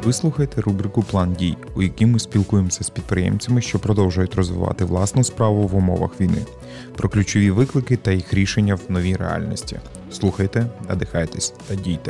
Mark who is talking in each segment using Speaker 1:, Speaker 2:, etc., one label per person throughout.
Speaker 1: Ви слухаєте рубрику «План дій», у якій ми спілкуємося з підприємцями, що продовжують розвивати власну справу в умовах війни, про ключові виклики та їх рішення в новій реальності. Слухайте, надихайтесь та дійте.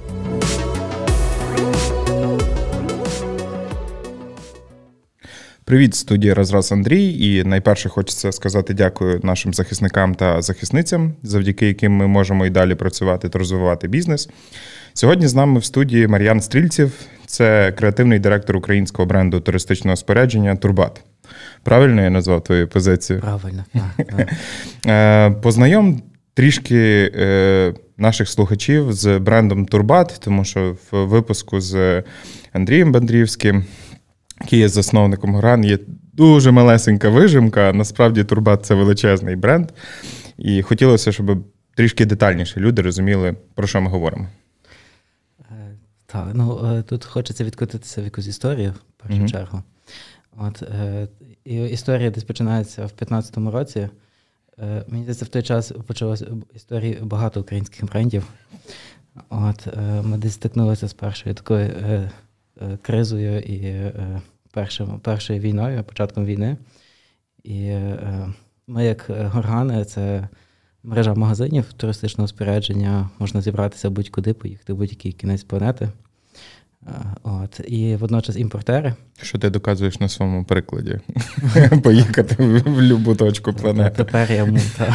Speaker 1: Привіт, студія «Розраз» Андрій. І найперше хочеться сказати дякую нашим захисникам та захисницям, завдяки яким ми можемо і далі працювати та розвивати бізнес. Сьогодні з нами в студії Мар'ян Стрільців. Це креативний директор українського бренду туристичного спорядження «Турбат». Правильно я назвав твою позицію?
Speaker 2: Правильно, так.
Speaker 1: Познайом трішки наших слухачів з брендом «Турбат», тому що в випуску з Андрієм Бандрівським, який є засновником ГРАН, є дуже малесенька вижимка. Насправді «Турбат» – це величезний бренд. І хотілося, щоб трішки детальніше люди розуміли, про що ми говоримо.
Speaker 2: Так, тут хочеться відкотитися в якусь історію, в першу чергу. Історія десь починається в 15-му році. Мені здається, в той час почалася історія багато українських брендів. Ми десь стикнулися з першою такою кризою і першою війною, початком війни. І ми, як Горгани, це мережа магазинів туристичного спорядження, можна зібратися будь-куди, поїхати в будь-який кінець планети. І водночас імпортери. Що
Speaker 1: ти доказуєш на своєму прикладі? Поїхати в будь-яку точку планети.
Speaker 2: Тепер я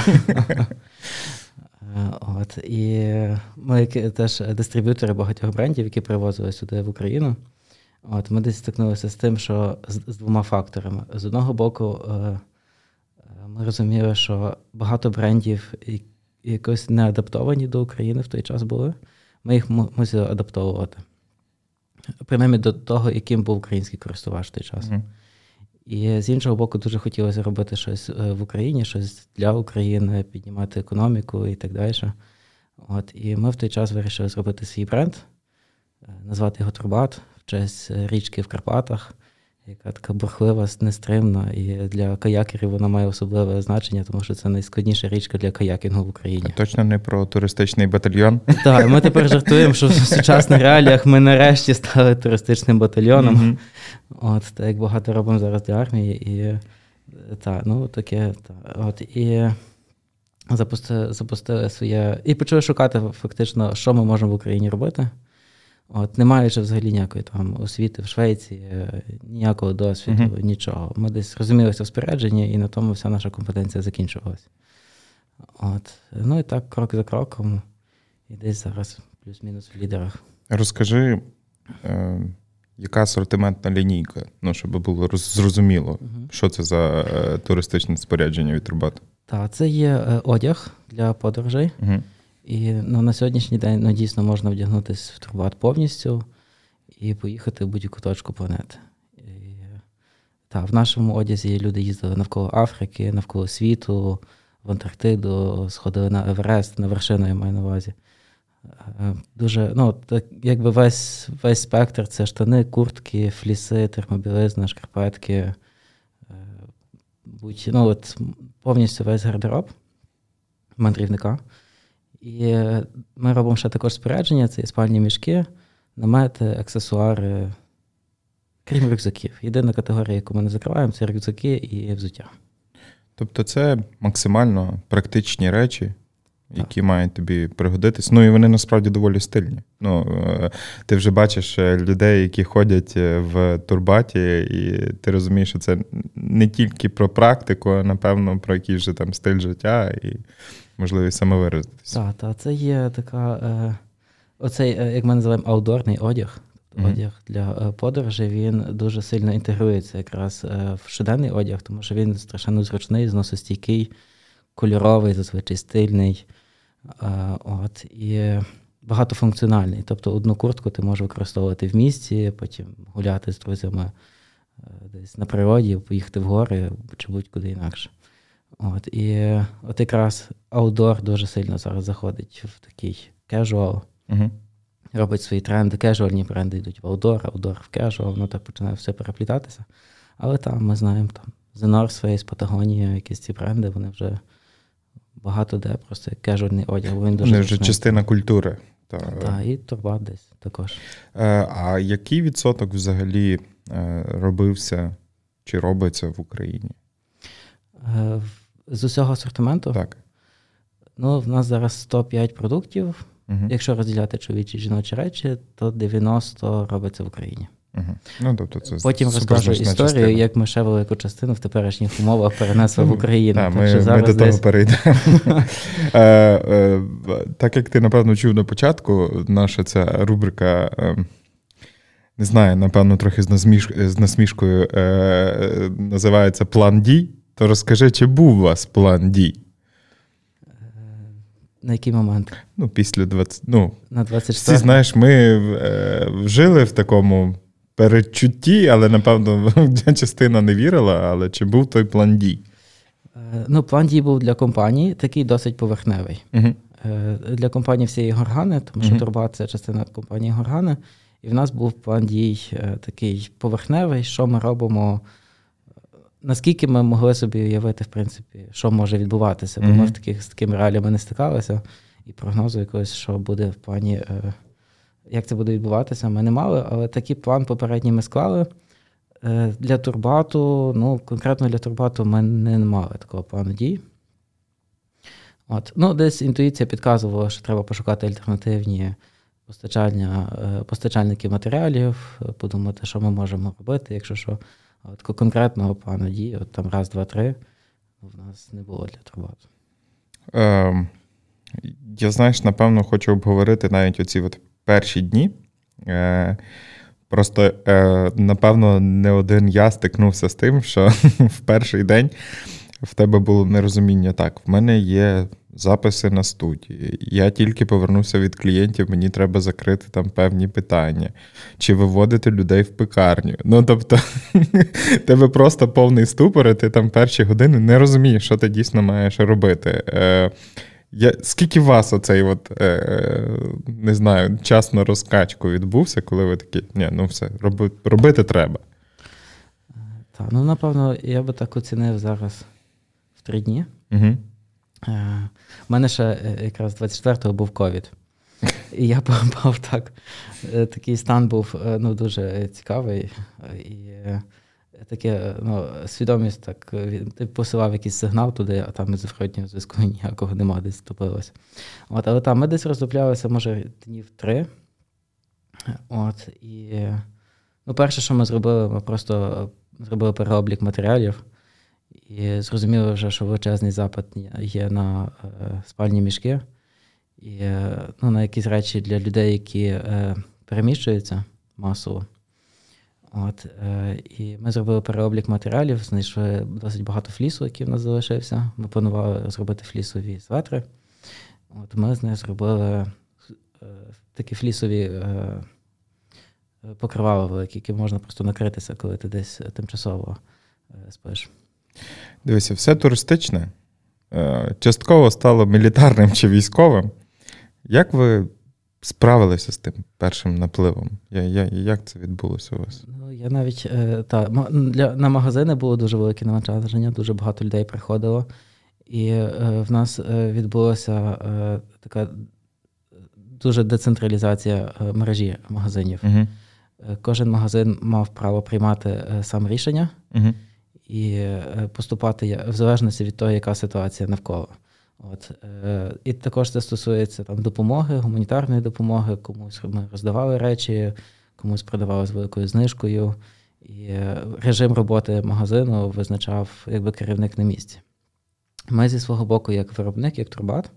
Speaker 2: І ми теж дистриб'ютори багатьох брендів, які привозили сюди в Україну. Ми десь стикнулися з тим, що з двома факторами. З одного боку, ми розуміли, що багато брендів якось не адаптовані до України в той час були. Ми їх мусили адаптовувати. Принаймні до того, яким був український користувач в той час. І з іншого боку, дуже хотілося робити щось в Україні, щось для України, піднімати економіку і так далі. І ми в той час вирішили зробити свій бренд, назвати його «Турбат», в честь річки в Карпатах, яка така бурхлива, нестримна, і для каякерів вона має особливе значення, тому що це найскладніша річка для каякінгу в Україні.
Speaker 1: Точно не про туристичний батальйон?
Speaker 2: Так, ми тепер жартуємо, що в сучасних реаліях ми нарешті стали туристичним батальйоном. Так як багато робимо зараз для армії. І таке. І запустили своє... І почали шукати фактично, що ми можемо в Україні робити. Не маючи взагалі ніякої там освіти в Швеції, ніякого досвіду, нічого. Ми десь розумілися в спорядженні, і на тому вся наша компетенція закінчувалася. І так, крок за кроком, і десь зараз плюс-мінус в лідерах.
Speaker 1: Розкажи, яка асортиментна лінійка, щоб було зрозуміло, що це за туристичне спорядження від «Турбат»?
Speaker 2: Так, це є одяг для подорожей. І на сьогоднішній день дійсно можна вдягнутися в «Турбат» повністю і поїхати в будь-яку точку планети. В нашому одязі люди їздили навколо Африки, навколо світу, в Антарктиду, сходили на Еверест, на вершину я маю на увазі. Дуже, якби весь спектр – це штани, куртки, фліси, термобілизна, шкарпетки, повністю весь гардероб мандрівника. І ми робимо ще також спорядження, це спальні мішки, намети, аксесуари, крім рюкзаків. Єдина категорія, яку ми не закриваємо, це рюкзаки і взуття.
Speaker 1: Тобто це максимально практичні речі, які мають тобі пригодитись. І вони насправді доволі стильні. Ти вже бачиш людей, які ходять в «Турбаті», і ти розумієш, що це не тільки про практику, а, напевно, про якийсь же там стиль життя і можливість самовиразитися.
Speaker 2: Так, це є така, оцей, як ми називаємо, аутдорний одяг. Одяг для подорожей, він дуже сильно інтегрується якраз в щоденний одяг, тому що він страшенно зручний, зносостійкий, кольоровий, зазвичай стильний, і багатофункціональний. Тобто одну куртку ти можеш використовувати в місті, потім гуляти з друзями десь на природі, поїхати в гори чи будь-куди інакше. І якраз аутдор дуже сильно зараз заходить в такий casual, робить свої тренди, кежуальні бренди йдуть в аутдор в кежуал, так починає все переплітатися. Але там ми знаємо, The North Face, Patagonia, якісь ці бренди, вони вже багато де просто кежуальний одяг.
Speaker 1: Вони вже частина культури.
Speaker 2: Так, і Турбат десь також.
Speaker 1: А який відсоток взагалі робився чи робиться в Україні?
Speaker 2: З усього асортименту?
Speaker 1: Так.
Speaker 2: Ну, в нас зараз 105 продуктів. Якщо розділяти чоловічі і жіночі речі, то 90 робиться в Україні.
Speaker 1: Ну, тобто це
Speaker 2: потім розкажу історію,
Speaker 1: частина.
Speaker 2: Як ми ще велику частину в теперішніх умовах перенесли в Україну.
Speaker 1: Ми до того перейдемо. Так як ти, напевно, чув на початку, наша ця рубрика, не знаю, напевно, трохи з насмішкою називається «План дій», то розкажи, чи був у вас план дій?
Speaker 2: На який момент?
Speaker 1: Ну, після 20...
Speaker 2: на 24.
Speaker 1: Всі, знаєш, ми жили в такому передчутті, але, напевно, частина не вірила, але чи був той план дій?
Speaker 2: Ну, план дій був для компанії, такий досить поверхневий. Для компанії всієї Горгани, тому що Турбат – це частина компанії Горгани, і в нас був план дій такий поверхневий, що ми робимо, наскільки ми могли собі уявити, в принципі, що може відбуватися, бо ми з такими реаліями не стикалися, і прогнозу якогось, що буде в плані, як це буде відбуватися, ми не мали, але такий план попередній ми склали. Для Турбату, ну, конкретно для Турбату ми не мали такого плану дій. Ну, десь інтуїція підказувала, що треба пошукати альтернативні постачальники матеріалів, подумати, що ми можемо робити, якщо що. Такого конкретного плану дій, от там раз, два, три, в нас не було для Турбату.
Speaker 1: Я, знаєш, напевно, хочу обговорити навіть оці от перші дні. Просто, напевно, не один я стикнувся з тим, що в перший день в тебе було нерозуміння. Так, в мене є записи на студії, я тільки повернувся від клієнтів, мені треба закрити там певні питання. Чи виводити людей в пекарню. Ну, тобто, тебе просто повний ступор, і ти там перші години не розумієш, що ти дійсно маєш робити. Скільки у вас оцей от, не знаю, час на розкачку відбувся, коли ви такі, ну все, робити треба?
Speaker 2: Так, ну, напевно, я би так оцінив зараз в 3 дні. У мене ще якраз 24-го був ковід. І я попав так. Такий стан був дуже цікавий. І таке, свідомість, так, ти посилав якийсь сигнал туди, а там із зворотнього зв'язку ніякого нема, десь втопилося. Але там ми десь роздуплялися, може, днів 3. І перше, що ми зробили, ми просто зробили переоблік матеріалів. І зрозуміли вже, що величезний запит є на спальні мішки і на якісь речі для людей, які переміщуються масово. І ми зробили переоблік матеріалів, знайшли досить багато флісу, який в нас залишився. Ми планували зробити флісові светри. Ми з них зробили такі флісові покривала великі, які можна просто накритися, коли ти десь тимчасово спиш.
Speaker 1: Дивися, все туристичне частково стало мілітарним чи військовим. Як ви справилися з тим першим напливом? Як це відбулося у вас?
Speaker 2: Я навіть, на магазини було дуже велике навантаження, дуже багато людей приходило. І в нас відбулася така дуже децентралізація мережі магазинів. Кожен магазин мав право приймати сам рішення і поступати в залежності від того, яка ситуація навколо. І також це стосується там допомоги, гуманітарної допомоги, комусь ми роздавали речі, комусь продавали з великою знижкою. І режим роботи магазину визначав якби керівник на місці. Ми зі свого боку, як виробник, як Турбат,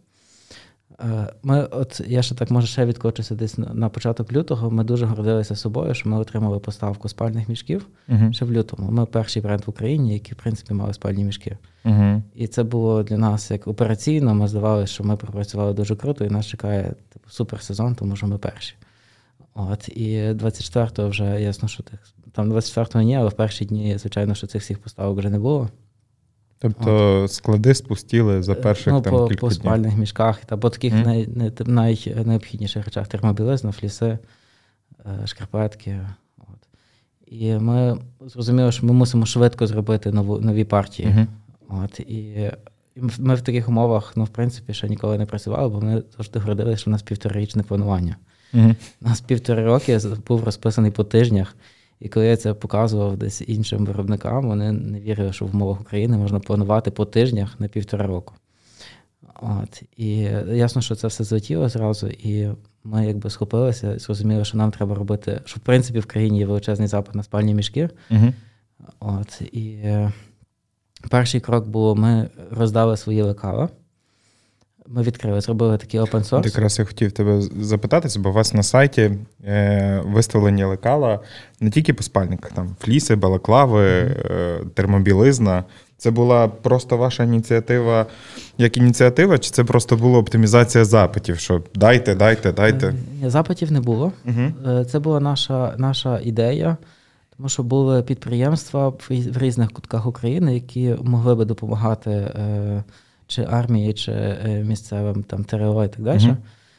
Speaker 2: я ще так, може, ще відкочуся десь на початок лютого, ми дуже гордилися собою, що ми отримали поставку спальних мішків ще в лютому. Ми перший бренд в Україні, який, в принципі, мали спальні мішки. І це було для нас як операційно, ми здавалися, що ми пропрацювали дуже круто, і нас чекає суперсезон, тому що ми перші. І 24-го вже ясно, що там 24-го ні, але в перші дні, звичайно, що цих всіх поставок вже не було.
Speaker 1: Тобто склади спустіли за перших кілька днів?
Speaker 2: По спальних мішках, по таких найнеобхідніших речах. Термобілизна, фліси, шкарпетки. І ми зрозуміли, що ми мусимо швидко зробити нові партії. ми в таких умовах, в принципі, ще ніколи не працювали, бо ми завжди гордилися, що у нас 1,5-річне планування. У нас 1,5 роки був розписаний по тижнях, і коли я це показував десь іншим виробникам, вони не вірили, що в умовах України можна планувати по тижнях на 1,5 року. І ясно, що це все злетіло зразу, і ми якби схопилися і зрозуміли, що нам треба робити, що в принципі в країні є величезний запит на спальні мішки. І перший крок було, ми роздали свої лекала. Ми відкрили, зробили такий open source.
Speaker 1: Якраз я хотів тебе запитатися, бо у вас на сайті виставлені лекала не тільки по спальниках, там фліси, балаклави, термобілизна. Це була просто ваша ініціатива як ініціатива, чи це просто була оптимізація запитів, що дайте?
Speaker 2: Запитів не було. Це була наша ідея, тому що були підприємства в різних кутках України, які могли би допомагати чи армії, чи місцевим там ТРО і так далі.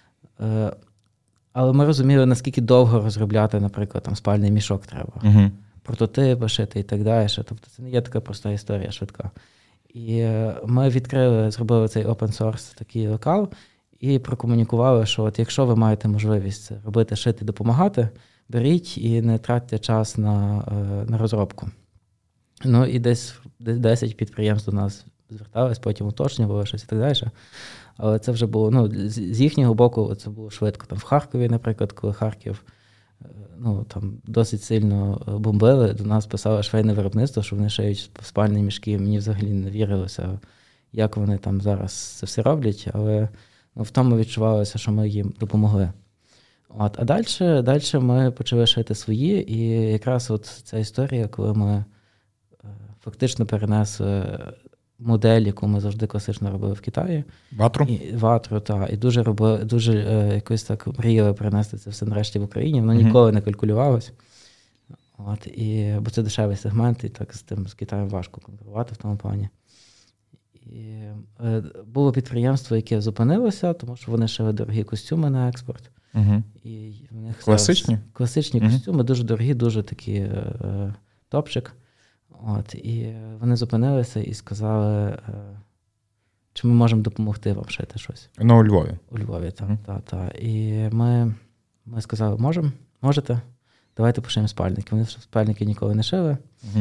Speaker 2: Але ми розуміли, наскільки довго розробляти, наприклад, там спальний мішок треба. Прототипи шити і так далі. Тобто це не є така проста історія швидка. І ми зробили цей open source такий лекал і прокомунікували, що от якщо ви маєте можливість це робити, шити, допомагати, беріть і не тратьте час на розробку. І десь 10 підприємств до нас звертались, потім уточнювали щось і так далі. Але це вже було, з їхнього боку це було швидко. Там в Харкові, наприклад, коли Харків там досить сильно бомбили, до нас писало швейне виробництво, що вони шиють спальні мішки. Мені взагалі не вірилося, як вони там зараз це все роблять, але в тому відчувалося, що ми їм допомогли. А далі ми почали шити свої, і якраз от ця історія, коли ми фактично перенесли модель, яку ми завжди класично робили в Китаї. Ватру, так. І дуже якось так мріяли перенести це все нарешті в Україні. Воно ніколи не калькулювалось. Бо це дешевий сегмент, і так з Китаєм важко конкурувати в тому плані. І було підприємство, яке зупинилося, тому що вони шили дорогі костюми на експорт. І в них
Speaker 1: класичні?
Speaker 2: Класичні костюми, дуже дорогі, дуже такі топчик. І вони зупинилися і сказали, чи ми можемо допомогти вам шити щось.
Speaker 1: У Львові? У Львові,
Speaker 2: так. І ми сказали, можете, давайте пошиємо спальники. Вони спальники ніколи не шили.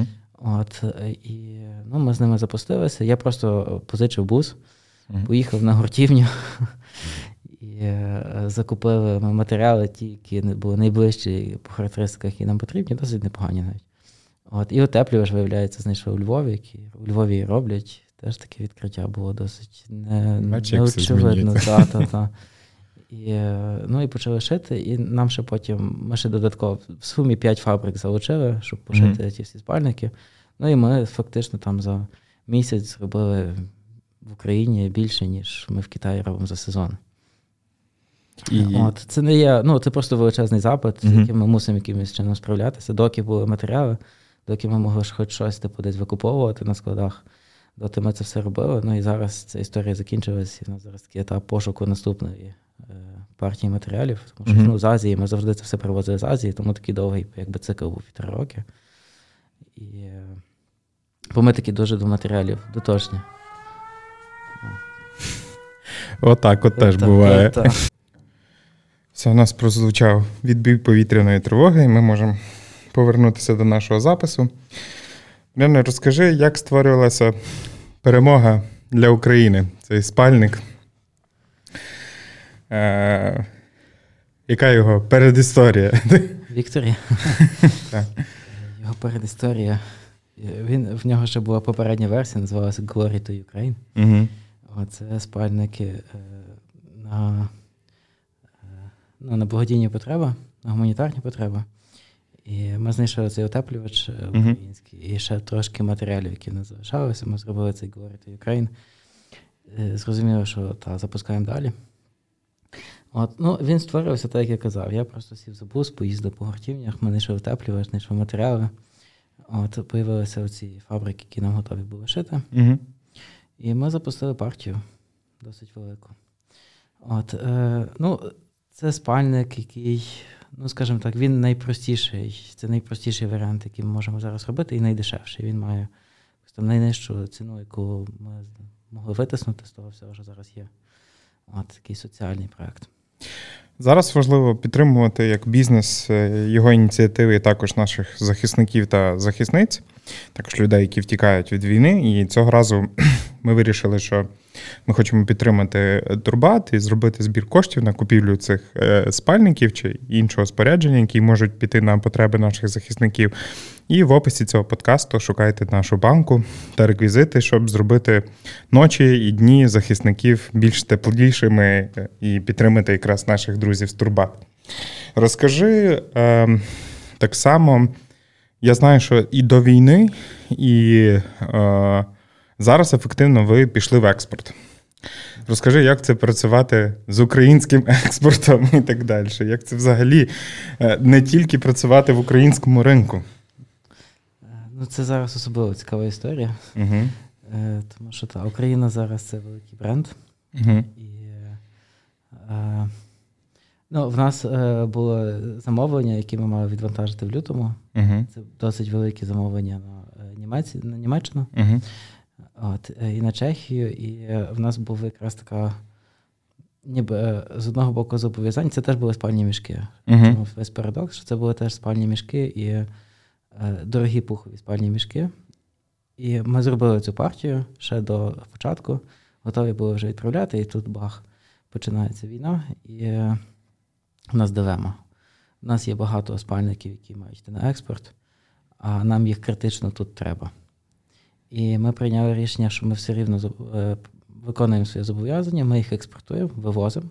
Speaker 2: І ми з ними запустилися. Я просто позичив бус, поїхав на гуртівню і закупили матеріали, ті, які були найближчі по характеристиках, які нам потрібні, досить непогані навіть. І утеплювач, виявляється, знайшли у Львові, які у Львові і роблять. Теж таке відкриття було досить неочевидно. І почали шити, і нам ще потім, ми ще додатково, в сумі 5 фабрик залучили, щоб пошити ті всі спальники. І ми фактично там за місяць зробили в Україні більше, ніж ми в Китаї робимо за сезон. Це не є, це просто величезний запит, з яким ми мусимо якимось чином справлятися. Доки були матеріали, доки ми могли хоч щось десь викуповувати на складах, доти ми це все робили. І зараз ця історія закінчилась, і в нас зараз такий етап пошуку наступної партії матеріалів. Тому що з Азії, ми завжди це все привозили з Азії, тому такий довгий цикл був 1,5 роки. Бо ми такі дуже до матеріалів дотошні.
Speaker 1: Отак теж буває. Все, у нас прозвучав відбій повітряної тривоги, і ми можемо повернутися до нашого запису. Мар'яно, розкажи, як створювалася перемога для України, цей спальник? Яка його передісторія?
Speaker 2: Вікторія?
Speaker 1: Так.
Speaker 2: Його передісторія. В нього ще була попередня версія, називалася Glory to Ukraine. Це спальники на благодійні потреби, на гуманітарні потреби. І ми знайшли цей утеплювач український, і ще трошки матеріалів, які не залишалися. Ми зробили цей Glory to Ukraine. Зрозуміло, що запускаємо далі. Він створився так, як я казав. Я просто сів за бус, поїздив по гуртівнях, ми знайшли утеплювач, знайшли матеріали. Появилися оці фабрики, які нам готові були шити. І ми запустили партію досить велику. Це спальник, який, скажімо так, він найпростіший. Це найпростіший варіант, який ми можемо зараз робити, і найдешевший. Він має там найнижчу ціну, яку ми могли витиснути з того всього, що зараз є. От такий соціальний проєкт.
Speaker 1: Зараз важливо підтримувати як бізнес його ініціативи, і також наших захисників та захисниць, також людей, які втікають від війни. І цього разу ми вирішили, що ми хочемо підтримати Турбат і зробити збір коштів на купівлю цих спальників чи іншого спорядження, які можуть піти на потреби наших захисників. І в описі цього подкасту шукайте нашу банку та реквізити, щоб зробити ночі і дні захисників більш теплішими і підтримати якраз наших друзів з Турбат. Розкажи так само, я знаю, що і до війни, і зараз ефективно ви пішли в експорт. Розкажи, як це працювати з українським експортом і так далі. Як це взагалі не тільки працювати в українському ринку?
Speaker 2: Ну, це зараз особливо цікава історія.
Speaker 1: Угу.
Speaker 2: Тому що Україна зараз це великий бренд.
Speaker 1: Угу.
Speaker 2: І в нас було замовлення, які ми мали відвантажити в лютому.
Speaker 1: Угу. Це
Speaker 2: досить великі замовлення на Німеччину.
Speaker 1: Угу.
Speaker 2: І на Чехію, і в нас був якраз така, ніби з одного боку зобов'язання, це теж були спальні мішки. Тому весь парадокс, що це були теж спальні мішки і дорогі пухові спальні мішки. І ми зробили цю партію ще до початку, готові були вже відправляти, і тут бах, починається війна, і в нас дилема. У нас є багато спальників, які мають йти на експорт, а нам їх критично тут треба. І ми прийняли рішення, що ми все рівно виконуємо свої зобов'язання, ми їх експортуємо, вивозимо.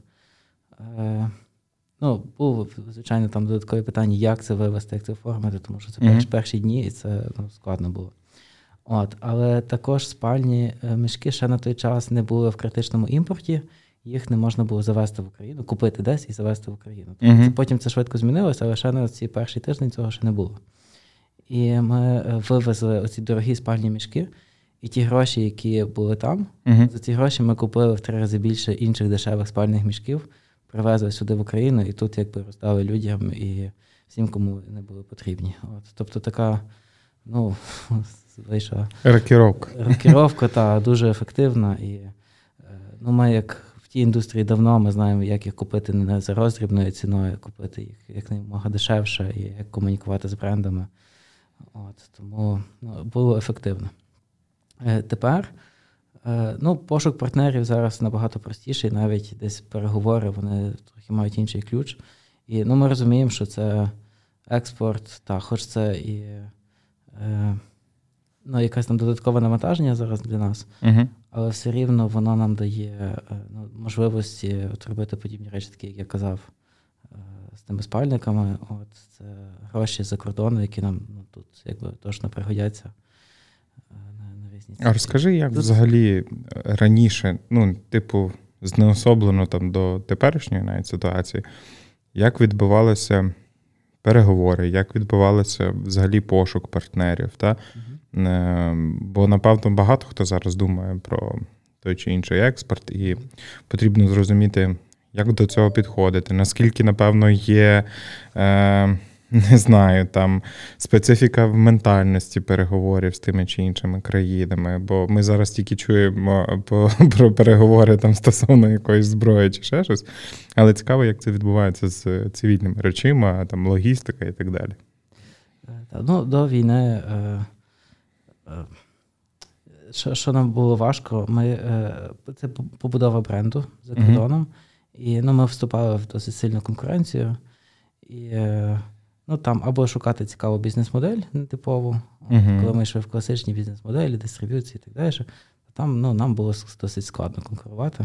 Speaker 2: Було, звичайно, там додаткові питання, як це вивезти, як це оформити, тому що це перші дні, і це складно було. Але також спальні мішки ще на той час не були в критичному імпорті, їх не можна було завезти в Україну, купити десь і завезти в Україну. Потім це швидко змінилося, але ще на ці перші тиждень цього ще не було. І ми вивезли оці дорогі спальні мішки, і ті гроші, які були там, за ці гроші ми купили в 3 рази більше інших дешевих спальних мішків, привезли сюди в Україну, і тут якби роздали людям і всім, кому не були потрібні. Тобто така, вийшла рокіровка, та дуже ефективна. І ми як в тій індустрії давно, ми знаємо, як їх купити не за роздрібною ціною, купити їх якомога дешевше і як комунікувати з брендами. Тому було ефективно. Тепер пошук партнерів зараз набагато простіший, навіть десь переговори, вони трохи мають інший ключ. І ми розуміємо, що це експорт, хоч це і якесь там додаткове навантаження зараз для нас, але все рівно воно нам дає можливості робити подібні речі, такі, як я казав, з тими спальниками. Це гроші за кордону, які нам тут якби точно пригодяться на різні цілі.
Speaker 1: А розкажи, як взагалі раніше, знеособлено там до теперішньої навіть ситуації, як відбувалися переговори, як відбувалося взагалі пошук партнерів, та? Бо, напевно, багато хто зараз думає про той чи інший експорт, і потрібно зрозуміти, як до цього підходити, наскільки, напевно, є, не знаю, там специфіка в ментальності переговорів з тими чи іншими країнами, бо ми зараз тільки чуємо про переговори там стосовно якоїсь зброї чи ще щось, але цікаво, як це відбувається з цивільними речима, там логістика і так далі.
Speaker 2: До війни, що нам було важко, це побудова бренду за кордоном, і ми вступали в досить сильну конкуренцію, і там або шукати цікаву бізнес-модель нетипову, коли ми йшли в класичні бізнес-моделі, дистриб'юції і так далі, там нам було досить складно конкурувати.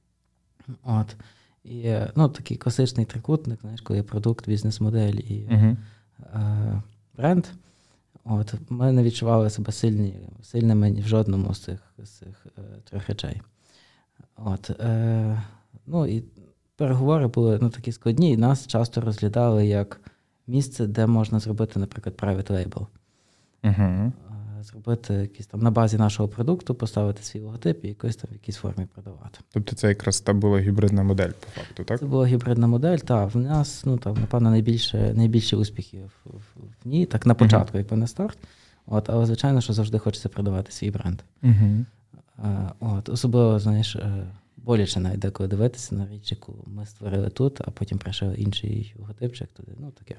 Speaker 2: І такий класичний трикутник, коли є продукт, бізнес-модель і бренд. Ми не відчували себе сильними в жодному з цих 3 речей. І переговори були такі складні, і нас часто розглядали як місце, де можна зробити, наприклад, private label. Зробити якийсь там на базі нашого продукту, поставити свій логотип і якось там в якійсь формі продавати.
Speaker 1: Тобто це якраз була гібридна модель, по факту, так?
Speaker 2: Це була гібридна модель, так. В нас, напевно, найбільше успіхів в ній, так на початку, якби на старт. Але, звичайно, що завжди хочеться продавати свій бренд.
Speaker 1: Угу.
Speaker 2: Особливо, знаєш, боляче навіть деколи дивитися на річ, яку ми створили тут, а потім прийшов інший логотипчик туди, таке.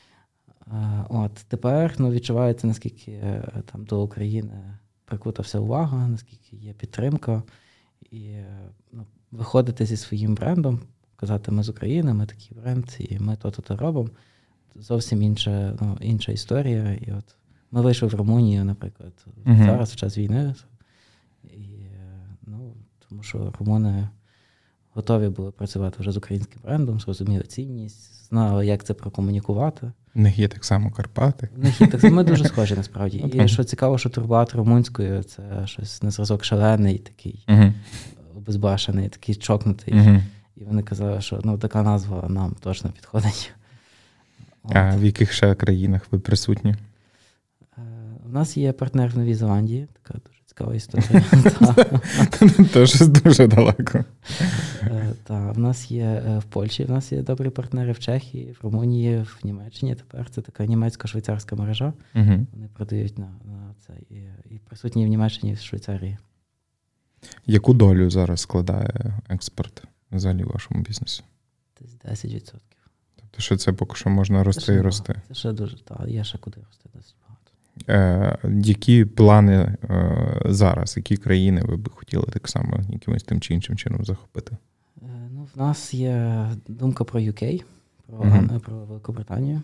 Speaker 2: Тепер відчувається, наскільки там до України прикута вся увага, наскільки є підтримка. І виходити зі своїм брендом, казати, ми з України, ми такий бренд, і ми то-то робимо. Зовсім інша історія. І ми вийшли в Румунію, наприклад, зараз, в час війни. І, тому що румуни готові були працювати вже з українським брендом, зрозуміли цінність, знали, як це прокомунікувати.
Speaker 1: В них є так само Карпати.
Speaker 2: Ми дуже схожі, насправді. І що цікаво, що турбат румунською – це щось на зразок шалений, такий, обезбашений, такий чокнутий. І вони казали, що така назва нам точно підходить.
Speaker 1: А в яких ще країнах ви присутні?
Speaker 2: У нас є партнер в Новій Зеландії, така дуже цікава історія.
Speaker 1: Теж дуже далеко.
Speaker 2: В нас є в Польщі, в нас є добрі партнери в Чехії, в Румунії, в Німеччині. Тепер це така німецько-швейцарська мережа. Вони продають на це. І присутні в Німеччині, і в Швейцарії.
Speaker 1: Яку долю зараз складає експорт взагалі в вашому бізнесі?
Speaker 2: Десь 10%.
Speaker 1: Тобто, що це поки що можна рости і рости?
Speaker 2: Це ще дуже, є ще куди рости досить багато.
Speaker 1: Які плани зараз, які країни ви б хотіли так само якимось тим чи іншим чином захопити?
Speaker 2: В нас є думка про UK, про Великобританію.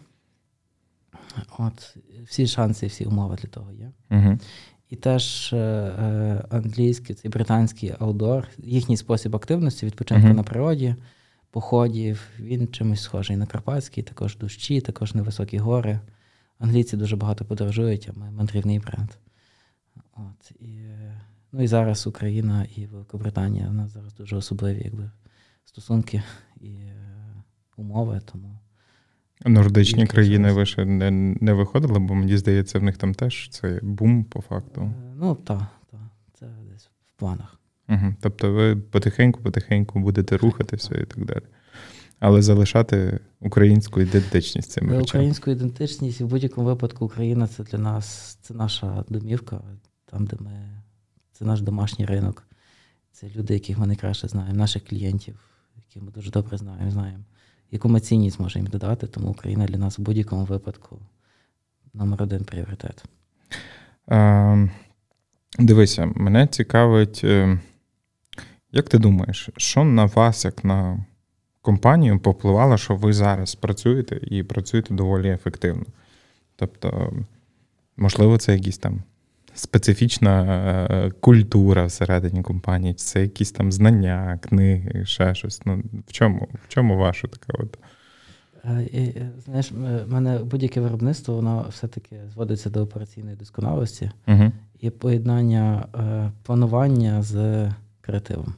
Speaker 2: Всі шанси, всі умови для того є. І теж англійський, цей британський аутдор, їхній спосіб активності, відпочинку на природі, походів, він чимось схожий на карпатський, також дощі, також невисокі гори. Англійці дуже багато подорожують, а ми мандрівний бренд. І зараз Україна і Великобританія, у нас зараз дуже особливі стосунки і умови, тому...
Speaker 1: Нордичні країни ви ще не виходили, бо мені здається, в них там теж це бум по факту.
Speaker 2: Так. Це десь в планах.
Speaker 1: Тобто ви потихеньку будете рухатися і так далі. Але залишати українську ідентичність цими речами.
Speaker 2: Українську ідентичність, і в будь-якому випадку Україна – це для нас, це наша домівка, там, де це наш домашній ринок. Це люди, яких ми найкраще знаємо, наших клієнтів, яких ми дуже добре знаємо. Яку ми цінність можемо їм додати, тому Україна для нас в будь-якому випадку номер 1 пріоритет.
Speaker 1: Дивися, мене цікавить, як ти думаєш, що на вас, як на компанію, повпливало, що ви зараз працюєте і працюєте доволі ефективно? Тобто, можливо, це якісь там специфічна культура всередині компанії, чи це якісь там знання, книги, ще щось. В чому ваша така от?
Speaker 2: Знаєш, в мене будь-яке виробництво, воно все-таки зводиться до операційної досконалості і поєднання планування з креативом.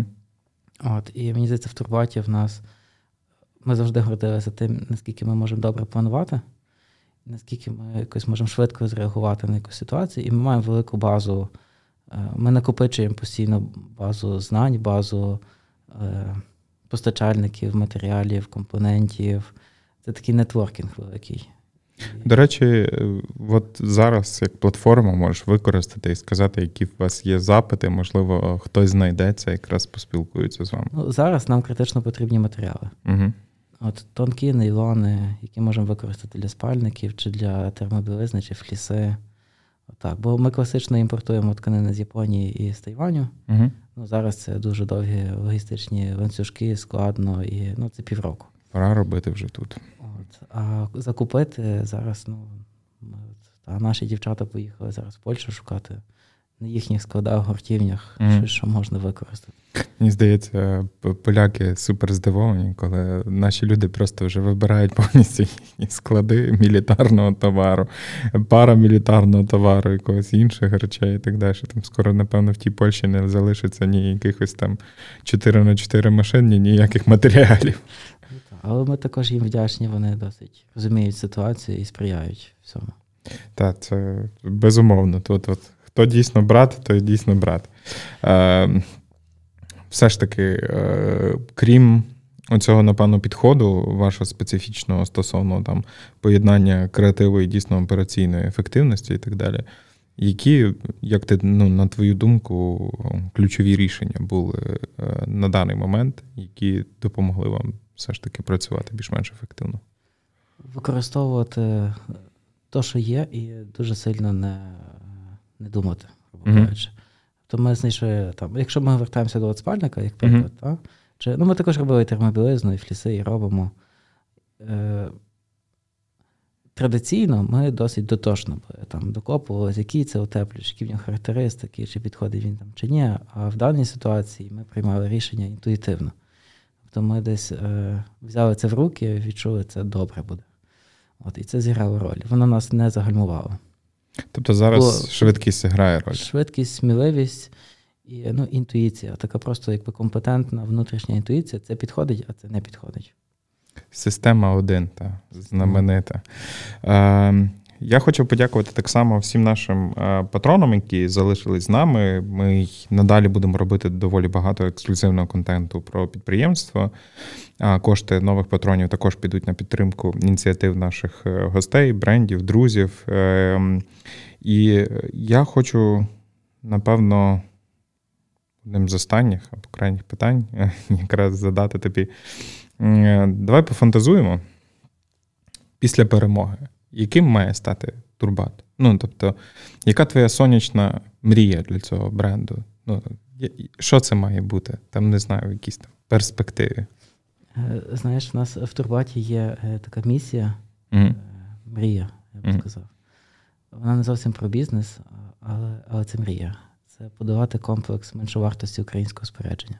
Speaker 2: І мені здається, в Турбаті в нас ми завжди гордилися тим, наскільки ми можемо добре планувати, наскільки ми якось можемо швидко зреагувати на якусь ситуацію, і ми маємо велику базу, ми накопичуємо постійно базу знань, базу постачальників, матеріалів, компонентів. Це такий нетворкінг великий.
Speaker 1: До речі, от зараз як платформа можеш використати і сказати, які в вас є запити, можливо, хтось знайдеться, якраз поспілкується з вами.
Speaker 2: Зараз нам критично потрібні матеріали. Тонкі нейлони, які можемо використати для спальників, чи для термобілизни, чи фліси. Бо ми класично імпортуємо тканини з Японії і з Тайваню. Зараз це дуже довгі логістичні ланцюжки, складно, і це півроку.
Speaker 1: Пора робити вже тут.
Speaker 2: А закупити зараз, наші дівчата поїхали зараз в Польщу шукати на їхніх складах, гуртівнях, що можна використати.
Speaker 1: Мені здається, поляки супер здивовані, коли наші люди просто вже вибирають повністю їхні склади мілітарного товару, парамілітарного товару, якогось інших речей і так далі. Там скоро, напевно, в тій Польщі не залишиться ні якихось там 4х4 машин, ні ніяких матеріалів.
Speaker 2: Але ми також їм вдячні, вони досить розуміють ситуацію і сприяють всьому.
Speaker 1: Так, це безумовно. Тут хто дійсно брат, той дійсно брат. Все ж таки, крім оцього, напевно, підходу вашого специфічного стосовно там поєднання креативу і дійсно операційної ефективності і так далі. Які, як ти, на твою думку, ключові рішення були на даний момент, які допомогли вам все ж таки працювати більш-менш ефективно?
Speaker 2: Використовувати те, що є, і дуже сильно не думати, кажучи. То ми знайшли, якщо ми вертаємося до спальника, як приклад, ми також робили термобілизну, і фліси, і робимо. Традиційно ми досить дотошно докопувалися, який це утеплювач, які в нього характеристики, чи підходить він там, чи ні. А в даній ситуації ми приймали рішення інтуїтивно. Тобто ми десь взяли це в руки, відчули, це добре буде. І це зіграло роль. Воно нас не загальмувало.
Speaker 1: Тобто зараз швидкість грає роль?
Speaker 2: Швидкість, сміливість і інтуїція. Така просто якби компетентна внутрішня інтуїція. Це підходить, а це не підходить.
Speaker 1: Система 1, знаменита. Я хочу подякувати так само всім нашим патронам, які залишились з нами. Ми надалі будемо робити доволі багато ексклюзивного контенту про підприємство. Кошти нових патронів також підуть на підтримку ініціатив наших гостей, брендів, друзів. І я хочу, напевно, одним з останніх або крайніх питань якраз задати тобі. Давай пофантазуємо. Після перемоги, яким має стати Турбат? Тобто, яка твоя сонячна мрія для цього бренду? Що це має бути? Там, не знаю, в якійсь там перспективі.
Speaker 2: Знаєш, у нас в Турбаті є така місія, мрія, я б сказав. Вона не зовсім про бізнес, але це мрія. Це будувати комплекс меншовартості українського спорядження.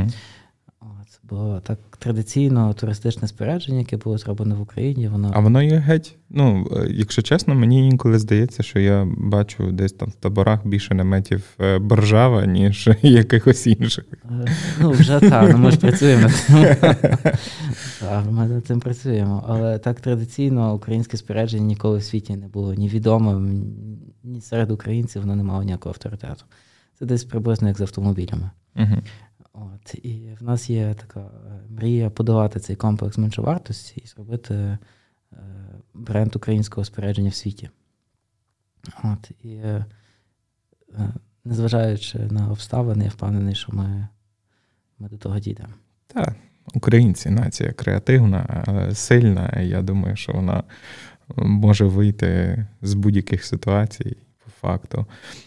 Speaker 2: Бо так традиційно туристичне спорядження, яке було зроблено в Україні, воно...
Speaker 1: А воно є геть, якщо чесно, мені інколи здається, що я бачу десь там в таборах більше наметів Боржава, ніж якихось інших.
Speaker 2: Вже так, ми ж працюємо над цим. Так, ми над цим працюємо. Але так традиційно українське спорядження ніколи в світі не було ні відомим, ні серед українців воно не мало ніякого авторитету. Це десь приблизно як з автомобілями. І в нас є така мрія подолати цей комплекс меншовартості і зробити бренд українського спорядження в світі. І незважаючи на обставини, я впевнений, що ми до того дійдемо.
Speaker 1: Так, українці, нація креативна, сильна. Я думаю, що вона може вийти з будь-яких ситуацій, по факту.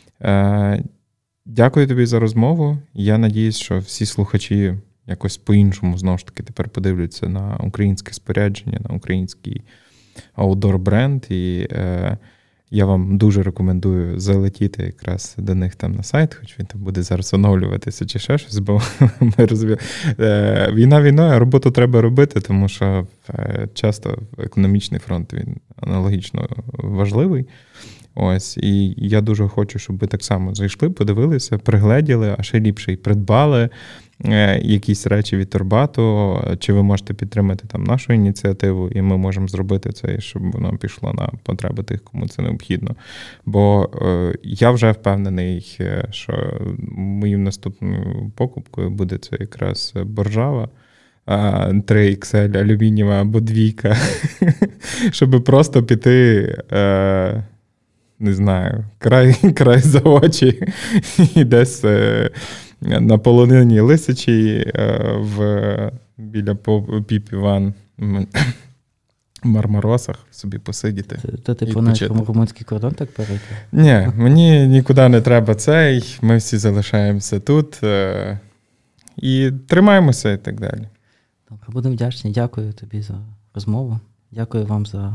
Speaker 1: Дякую тобі за розмову. Я надіюсь, що всі слухачі якось по-іншому, знову ж таки, тепер подивляться на українське спорядження, на український аутдор-бренд. І я вам дуже рекомендую залетіти якраз до них там на сайт, хоч він там буде зараз оновлюватися чи ще щось, бо ми розуміємо. Війна війною, а роботу треба робити, тому що часто економічний фронт, він аналогічно важливий. І я дуже хочу, щоб ви так само зайшли, подивилися, пригледіли, а ще ліпше і придбали якісь речі від Турбату, чи ви можете підтримати там нашу ініціативу, і ми можемо зробити це, щоб воно пішло на потреби тих, кому це необхідно. Бо я вже впевнений, що моїм наступною покупкою буде це якраз Боржава, 3XL алюмінієва або 2, щоб просто піти... не знаю, край за очі і десь на полонині Лисичій біля Піп-Іван Мармаросах собі посидіти.
Speaker 2: То ти плануєш румунський кордон так перейти?
Speaker 1: Ні, мені нікуди не треба цей, ми всі залишаємося тут і тримаємося і так далі.
Speaker 2: Добре, будемо вдячні. Дякую тобі за розмову. Дякую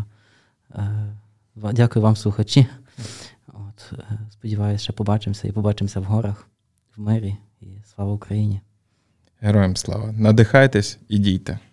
Speaker 2: вам, слухачі. Сподіваюся, що побачимося і побачимося в горах, в мирі. І слава Україні!
Speaker 1: Героям слава! Надихайтесь і дійте!